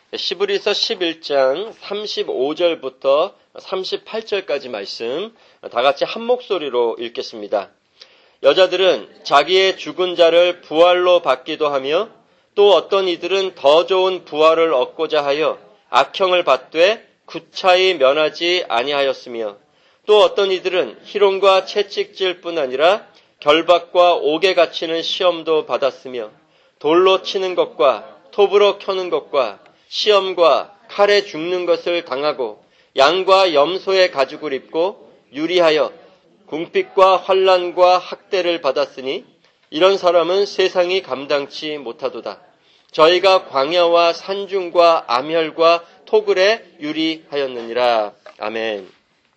시브리서 11장 35절부터 38절까지 말씀 다 같이 한 목소리로 읽겠습니다. 여자들은 자기의 죽은 자를 부활로 받기도 하며 또 어떤 이들은 더 좋은 부활을 얻고자 하여 악형을 받되 구차히 면하지 아니하였으며 또 어떤 이들은 희롱과 채찍질뿐 아니라 결박과 옥에 갇히는 시험도 받았으며 돌로 치는 것과 톱으로 켜는 것과 시험과 칼에 죽는 것을 당하고 양과 염소의 가죽을 입고 유리하여 궁핍과 환난과 학대를 받았으니 이런 사람은 세상이 감당치 못하도다. 저희가 광야와 산중과 암혈과 토굴에 유리하였느니라. 아멘.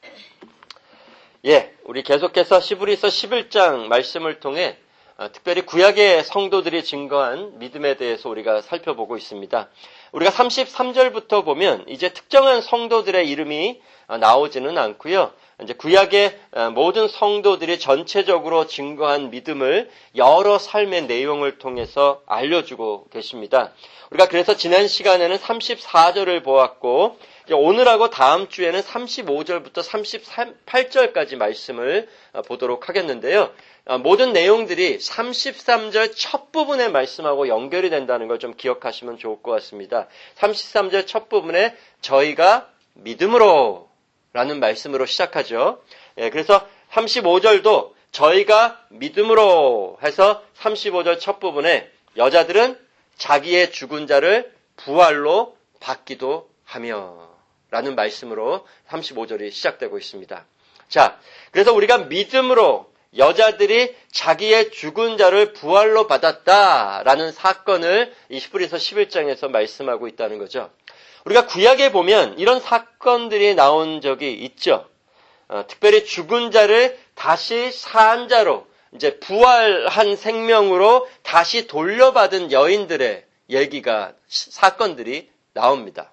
우리 계속해서 시브리서 11장 말씀을 통해 특별히 구약의 성도들이 증거한 믿음에 대해서 우리가 살펴보고 있습니다. 우리가 33절부터 보면 이제 특정한 성도들의 이름이 나오지는 않고요. 이제 구약의 모든 성도들이 전체적으로 증거한 믿음을 여러 삶의 내용을 통해서 알려주고 계십니다. 우리가 그래서 지난 시간에는 34절을 보았고 오늘하고 다음 주에는 35절부터 38절까지 말씀을 보도록 하겠는데요. 모든 내용들이 33절 첫 부분의 말씀하고 연결이 된다는 걸 좀 기억하시면 좋을 것 같습니다. 33절 첫 부분에 저희가 믿음으로 라는 말씀으로 시작하죠. 그래서 35절도 저희가 믿음으로 해서 35절 첫 부분에 여자들은 자기의 죽은 자를 부활로 받기도 하며 라는 말씀으로 35절이 시작되고 있습니다. 자, 그래서 우리가 믿음으로 여자들이 자기의 죽은 자를 부활로 받았다라는 사건을 이 히브리서 11장에서 말씀하고 있다는 거죠. 우리가 구약에 보면 이런 사건들이 나온 적이 있죠. 특별히 죽은 자를 다시 산 자로 이제 부활한 생명으로 다시 돌려받은 여인들의 얘기가 사건들이 나옵니다.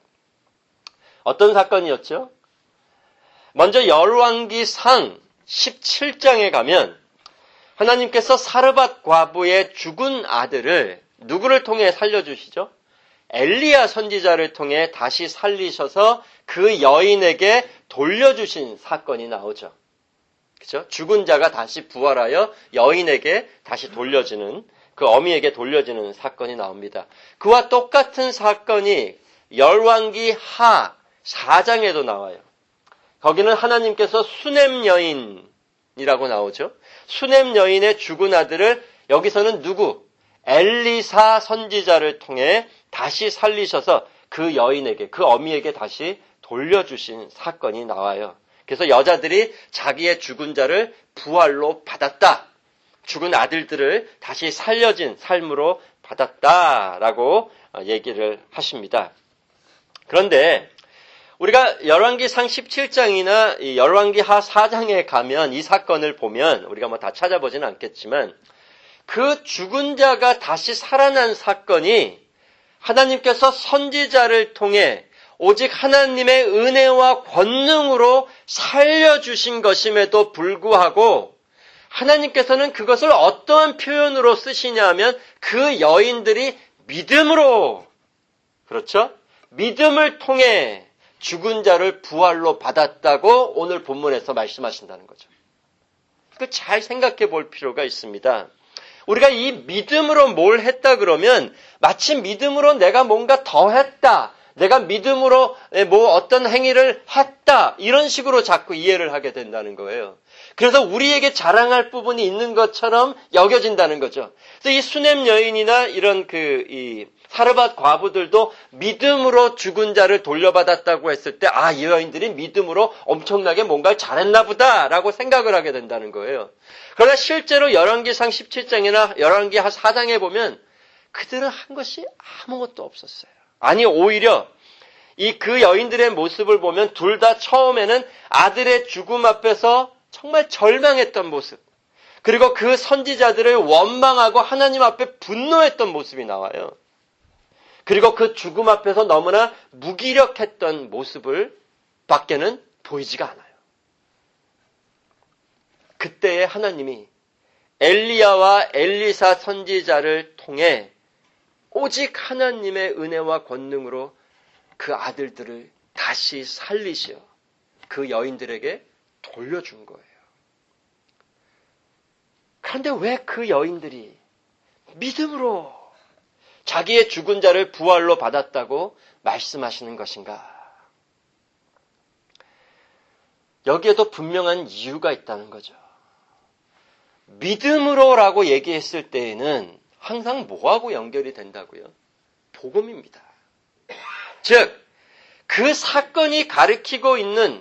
어떤 사건이었죠? 먼저 열왕기상 17장에 가면 하나님께서 사르밧 과부의 죽은 아들을 누구를 통해 살려주시죠? 엘리야 선지자를 통해 다시 살리셔서 그 여인에게 돌려주신 사건이 나오죠. 그죠? 죽은 자가 다시 부활하여 여인에게 다시 돌려지는, 그 어미에게 돌려지는 사건이 나옵니다. 그와 똑같은 사건이 열왕기하 4장에도 나와요. 거기는 하나님께서 수넴 여인이라고 나오죠. 수넴 여인의 죽은 아들을 여기서는 누구? 엘리사 선지자를 통해 다시 살리셔서 그 여인에게, 그 어미에게 다시 돌려주신 사건이 나와요. 그래서 여자들이 자기의 죽은 자를 부활로 받았다. 죽은 아들들을 다시 살려진 삶으로 받았다라고 얘기를 하십니다. 그런데 우리가 열왕기상 17장이나 열왕기하 4장에 가면 이 사건을 보면 우리가 뭐 다 찾아보지는 않겠지만 그 죽은 자가 다시 살아난 사건이 하나님께서 선지자를 통해 오직 하나님의 은혜와 권능으로 살려주신 것임에도 불구하고 하나님께서는 그것을 어떠한 표현으로 쓰시냐 하면 그 여인들이 믿음으로, 그렇죠? 믿음을 통해 죽은 자를 부활로 받았다고 오늘 본문에서 말씀하신다는 거죠. 그 잘 생각해 볼 필요가 있습니다. 우리가 이 믿음으로 뭘 했다 그러면 마치 믿음으로 내가 뭔가 더 했다, 내가 믿음으로 뭐 어떤 행위를 했다 이런 식으로 자꾸 이해를 하게 된다는 거예요. 그래서 우리에게 자랑할 부분이 있는 것처럼 여겨진다는 거죠. 그래서 이 수넴 여인이나 이런 이 사르밧 과부들도 믿음으로 죽은 자를 돌려받았다고 했을 때 이 여인들이 믿음으로 엄청나게 뭔가를 잘했나 보다라고 생각을 하게 된다는 거예요. 그러나 실제로 열왕기상 17장이나 열왕기하 4장에 보면 그들은 한 것이 아무것도 없었어요. 아니 오히려 그 여인들의 모습을 보면 둘 다 처음에는 아들의 죽음 앞에서 정말 절망했던 모습, 그리고 그 선지자들을 원망하고 하나님 앞에 분노했던 모습이 나와요. 그리고 그 죽음 앞에서 너무나 무기력했던 모습을 밖에는 보이지가 않아요. 그때에 하나님이 엘리야와 엘리사 선지자를 통해 오직 하나님의 은혜와 권능으로 그 아들들을 다시 살리시어 그 여인들에게 돌려준 거예요. 그런데 왜 그 여인들이 믿음으로 자기의 죽은 자를 부활로 받았다고 말씀하시는 것인가? 여기에도 분명한 이유가 있다는 거죠. 믿음으로라고 얘기했을 때에는 항상 뭐하고 연결이 된다고요? 복음입니다. 즉, 그 사건이 가리키고 있는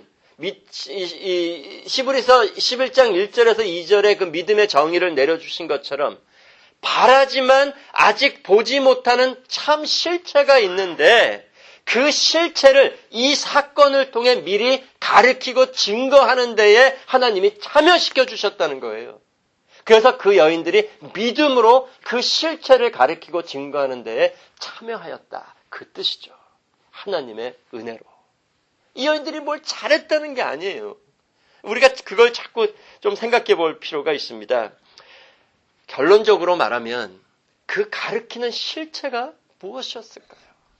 히브리서 11장 1절에서 2절의 그 믿음의 정의를 내려주신 것처럼 바라지만 아직 보지 못하는 참 실체가 있는데 그 실체를 이 사건을 통해 미리 가리키고 증거하는 데에 하나님이 참여시켜 주셨다는 거예요. 그래서 그 여인들이 믿음으로 그 실체를 가리키고 증거하는 데에 참여하였다. 그 뜻이죠. 하나님의 은혜로. 이 여인들이 뭘 잘했다는 게 아니에요. 우리가 그걸 자꾸 좀 생각해 볼 필요가 있습니다. 결론적으로 말하면 그 가리키는 실체가 무엇이었을까요?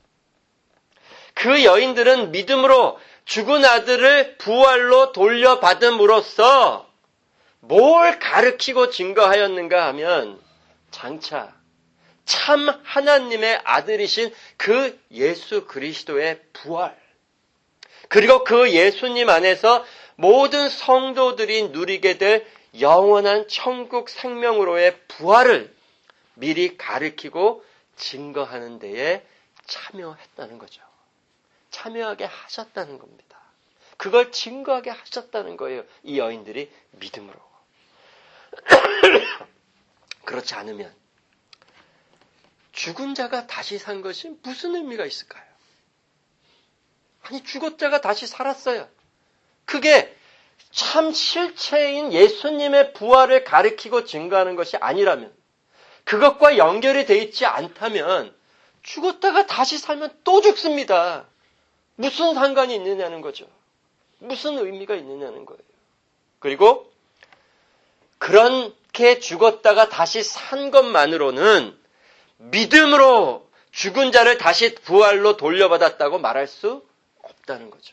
그 여인들은 믿음으로 죽은 아들을 부활로 돌려받음으로써 뭘 가리키고 증거하였는가 하면 장차 참 하나님의 아들이신 그 예수 그리스도의 부활, 그리고 그 예수님 안에서 모든 성도들이 누리게 될 영원한 천국 생명으로의 부활을 미리 가리키고 증거하는 데에 참여했다는 거죠. 참여하게 하셨다는 겁니다. 그걸 증거하게 하셨다는 거예요. 이 여인들이 믿음으로. 그렇지 않으면 죽은 자가 다시 산 것이 무슨 의미가 있을까요? 아니, 죽은 자가 다시 살았어요. 그게 참 실체인 예수님의 부활을 가리키고 증거하는 것이 아니라면, 그것과 연결이 되어 있지 않다면 죽었다가 다시 살면 또 죽습니다. 무슨 상관이 있느냐는 거죠. 무슨 의미가 있느냐는 거예요. 그리고 그렇게 죽었다가 다시 산 것만으로는 믿음으로 죽은 자를 다시 부활로 돌려받았다고 말할 수 없다는 거죠.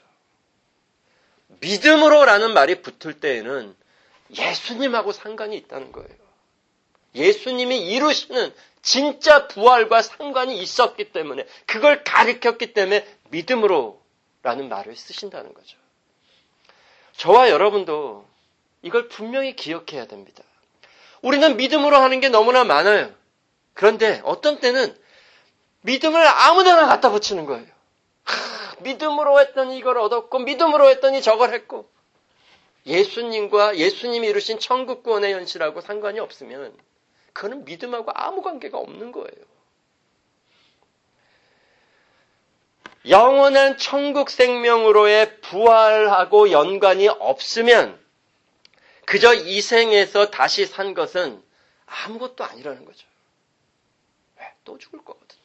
믿음으로라는 말이 붙을 때에는 예수님하고 상관이 있다는 거예요. 예수님이 이루시는 진짜 부활과 상관이 있었기 때문에, 그걸 가리켰기 때문에 믿음으로라는 말을 쓰신다는 거죠. 저와 여러분도 이걸 분명히 기억해야 됩니다. 우리는 믿음으로 하는 게 너무나 많아요. 그런데 어떤 때는 믿음을 아무데나 갖다 붙이는 거예요. 믿음으로 했더니 이걸 얻었고, 믿음으로 했더니 저걸 했고, 예수님과 예수님이 이루신 천국 구원의 현실하고 상관이 없으면 그거는 믿음하고 아무 관계가 없는 거예요. 영원한 천국 생명으로의 부활하고 연관이 없으면 그저 이 생에서 다시 산 것은 아무것도 아니라는 거죠. 왜? 또 죽을 거거든요.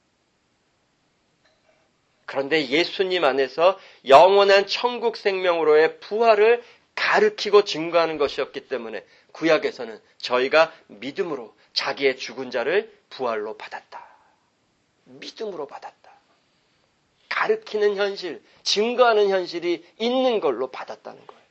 그런데 예수님 안에서 영원한 천국 생명으로의 부활을 가르치고 증거하는 것이었기 때문에 구약에서는 저희가 믿음으로 자기의 죽은 자를 부활로 받았다. 믿음으로 받았다. 가르치는 현실, 증거하는 현실이 있는 걸로 받았다는 거예요.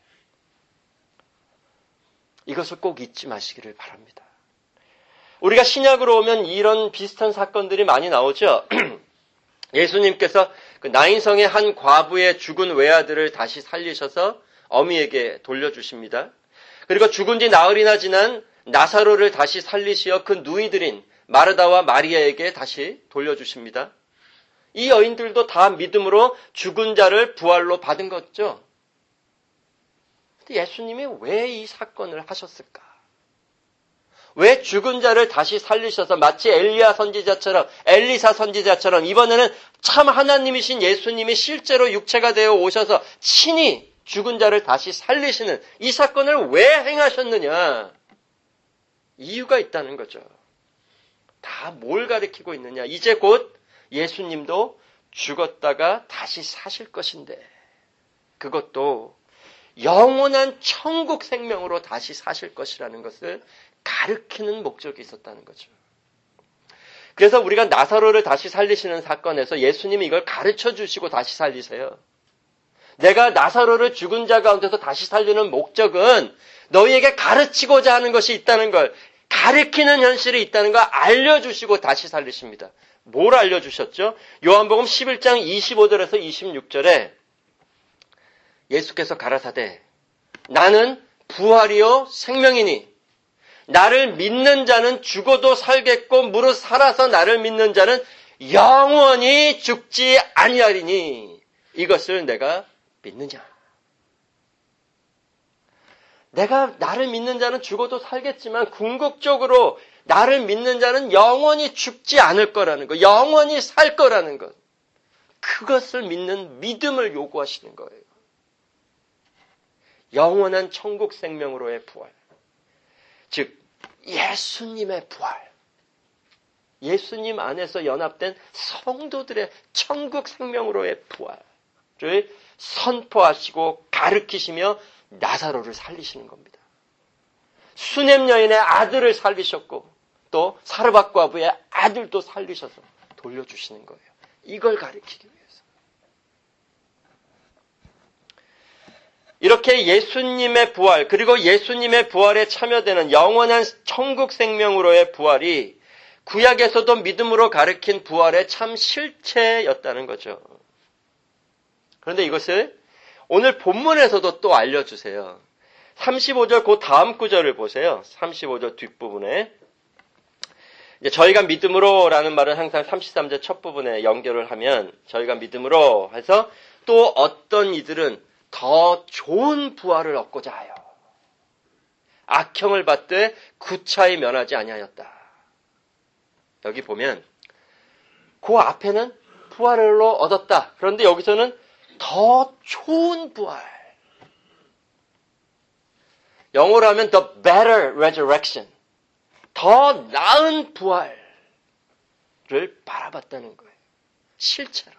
이것을 꼭 잊지 마시기를 바랍니다. 우리가 신약으로 오면 이런 비슷한 사건들이 많이 나오죠. 예수님께서 그 나인성의 한 과부의 죽은 외아들을 다시 살리셔서 어미에게 돌려주십니다. 그리고 죽은 지 나흘이나 지난 나사로를 다시 살리시어 그 누이들인 마르다와 마리아에게 다시 돌려주십니다. 이 여인들도 다 믿음으로 죽은 자를 부활로 받은 거죠. 근데 예수님이 왜 이 사건을 하셨을까? 왜 죽은 자를 다시 살리셔서 마치 엘리야 선지자처럼, 엘리사 선지자처럼 이번에는 참 하나님이신 예수님이 실제로 육체가 되어 오셔서 친히 죽은 자를 다시 살리시는 이 사건을 왜 행하셨느냐? 이유가 있다는 거죠. 다 뭘 가리키고 있느냐? 이제 곧 예수님도 죽었다가 다시 사실 것인데, 그것도 영원한 천국 생명으로 다시 사실 것이라는 것을 가르치는 목적이 있었다는 거죠. 그래서 우리가 나사로를 다시 살리시는 사건에서 예수님이 이걸 가르쳐 주시고 다시 살리세요. 내가 나사로를 죽은 자 가운데서 다시 살리는 목적은 너희에게 가르치고자 하는 것이 있다는 걸, 가르치는 현실이 있다는 걸 알려주시고 다시 살리십니다. 뭘 알려주셨죠? 요한복음 11장 25절에서 26절에 예수께서 가라사대 나는 부활이요 생명이니 나를 믿는 자는 죽어도 살겠고 무릇 살아서 나를 믿는 자는 영원히 죽지 아니하리니 이것을 내가 믿느냐. 내가 나를 믿는 자는 죽어도 살겠지만 궁극적으로 나를 믿는 자는 영원히 죽지 않을 거라는 것, 영원히 살 거라는 것. 그것을 믿는 믿음을 요구하시는 거예요. 영원한 천국 생명으로의 부활. 즉 예수님의 부활. 예수님 안에서 연합된 성도들의 천국 생명으로의 부활을 선포하시고 가르치시며 나사로를 살리시는 겁니다. 수넴 여인의 아들을 살리셨고 또 사르밧 과부의 아들도 살리셔서 돌려주시는 거예요. 이걸 가르치기 위해서. 이렇게 예수님의 부활 그리고 예수님의 부활에 참여되는 영원한 천국 생명으로의 부활이 구약에서도 믿음으로 가르친 부활의 참 실체였다는 거죠. 그런데 이것을 오늘 본문에서도 또 알려주세요. 35절 그 다음 구절을 보세요. 35절 뒷부분에 이제 저희가 믿음으로라는 말은 항상 33절 첫 부분에 연결을 하면 저희가 믿음으로 해서 또 어떤 이들은 더 좋은 부활을 얻고자 하여 악형을 받되 구차히 면하지 아니하였다. 여기 보면 그 앞에는 부활로 얻었다. 그런데 여기서는 더 좋은 부활. 영어로 하면 the better resurrection. 더 나은 부활을 바라봤다는 거예요. 실제로.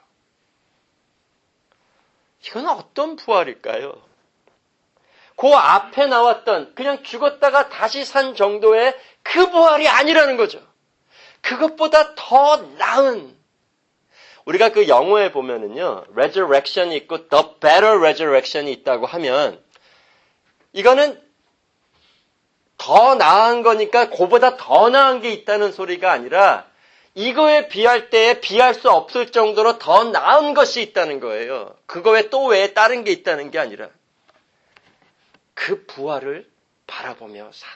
이건 어떤 부활일까요? 그 앞에 나왔던 그냥 죽었다가 다시 산 정도의 그 부활이 아니라는 거죠. 그것보다 더 나은. 우리가 그 영어에 보면은요, resurrection이 있고 the better resurrection이 있다고 하면 이거는 더 나은 거니까 그보다 더 나은 게 있다는 소리가 아니라 이거에 비할 때에 비할 수 없을 정도로 더 나은 것이 있다는 거예요. 그거 외에 또 외에 다른 게 있다는 게 아니라 그 부활을 바라보며